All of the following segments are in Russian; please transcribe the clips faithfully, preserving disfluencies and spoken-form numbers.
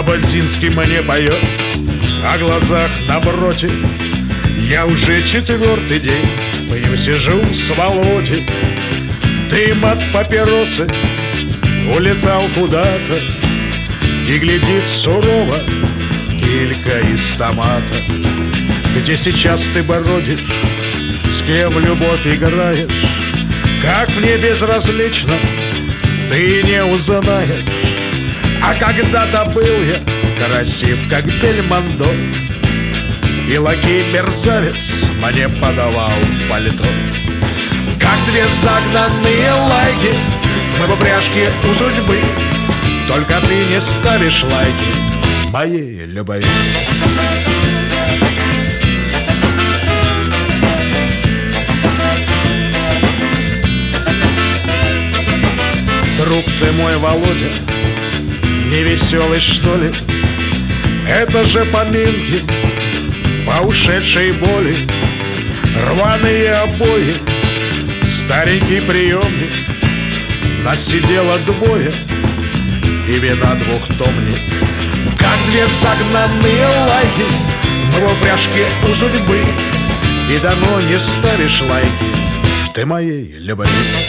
Ободзинский мне поет о глазах напротив. Я уже четвертый день пою, сижу с Володей. Дым от папиросы улетал куда-то, и глядит сурово килька из томата. Где сейчас ты бродишь, с кем в любовь играешь? Как мне безразлично, ты не узнаешь. А когда-то был я красив, как Бельмондо, и лакей-мерзавец мне подавал пальто. Как две загнанные лайки мы в упряжке у судьбы, только ты не ставишь лайки моей любви. Друг ты мой, Володя, не веселый, что ли? Это же поминки по ушедшей боли. Рваные обои, старенький приемник, нас сидело двое и вина двухтомник. Как две загнанные лайки мы в упряжке у судьбы, и давно не ставишь лайки ты моей любви.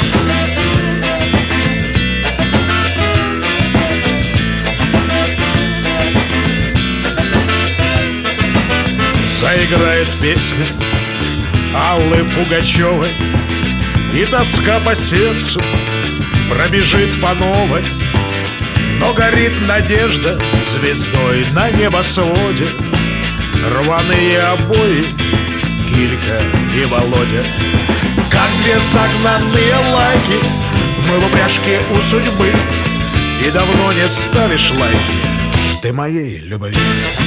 Заиграет песня Аллы Пугачевой, и тоска по сердцу пробежит по новой. Но горит надежда звездой на небосводе. Рваные обои, Килька и Володя. Как две загнанные лайки мы в упряжке у судьбы, и давно не ставишь лайки ты моей любви.